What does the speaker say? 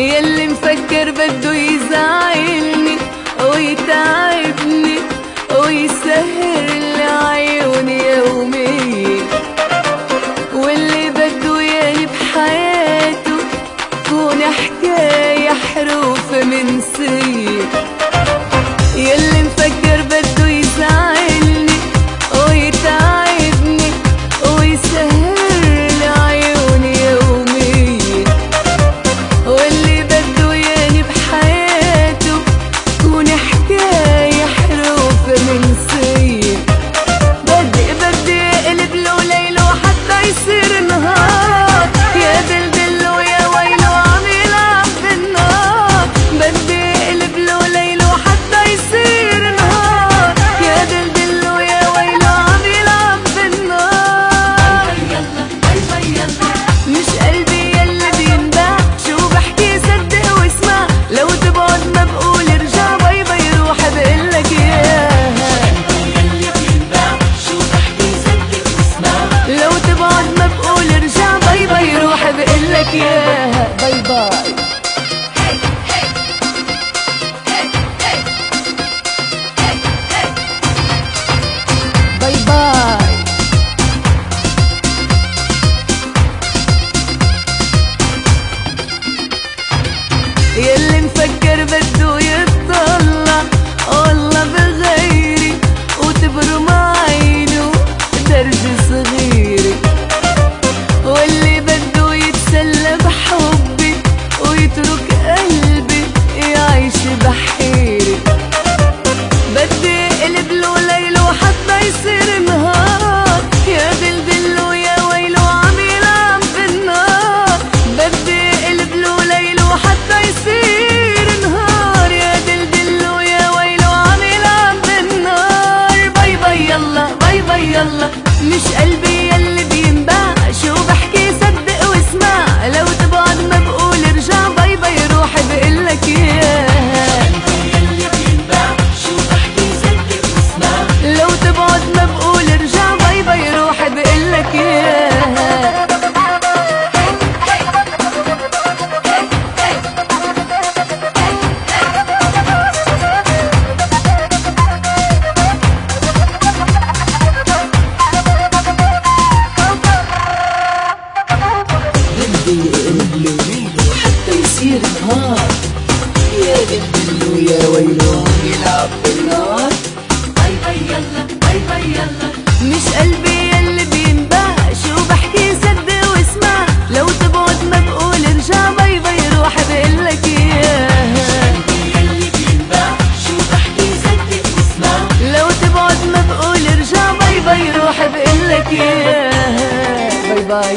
يلي مفكر بده يزعلني ويتعبني ويسهر لي عيوني يوميا، واللي بده ياني بحياته كون حكاية حروف منسية. يلي مفكر بده يزعلني ويتعبني ويسهر لي عيوني يوميا، واللي بده ياني بحياته كون حكاية حروف منسية. بدي اقلب له ليله حتى يصير نهار، يا دلدله يا ويله عم يلعب بالنار. بدي اقلب له ليله حتى يصير نهار، يا دلدله يا ويله عم يلعب بالنار. مش قلبي يلي بينباع، شو بحكي صدق واسمع، لو تبعد ما بقول ارجع باي باي روح بقلك اياها. لو تبعد ما بقول ارجع باي باي روح بقلك اياها. باي باي. باي باي. يلي مفكر بده يتطلع والله بغيري وتبرم عينه درج صغيري، واللي بده يتسلى بحبي ويترك قلبي يعيش بحيري. بدي اقلب له ليله حتى يصير نهار، يا دلدله يا ويله عم يلعب بالنار. بدي اقلب له ليله حتى يصير نهار، يا دلدله يا ويله عم يلعب بالنار. باي باي يلا باي باي يلا، مش قلبي يلي بينباع، شو بحكي صدق واسمع، لو تبعد ما بقول ارجع باي باي روح بقلك اياها. لو تبعد ما بقول ارجع باي باي روح بقلك اياها. بدي اقلب له ليله حتى يصير نهار، يا دلدله يا ويله عم يلعب بالنار. باي باي يلا باي باي يلا، مش قلبي يلي بينباع، شو بحكي صدق واسمع، لو تبعد ما بقول ارجع باي باي روح بقلك اياها. لو تبعد ما بقول ارجع باي باي روح بقلك اياها. باي باي.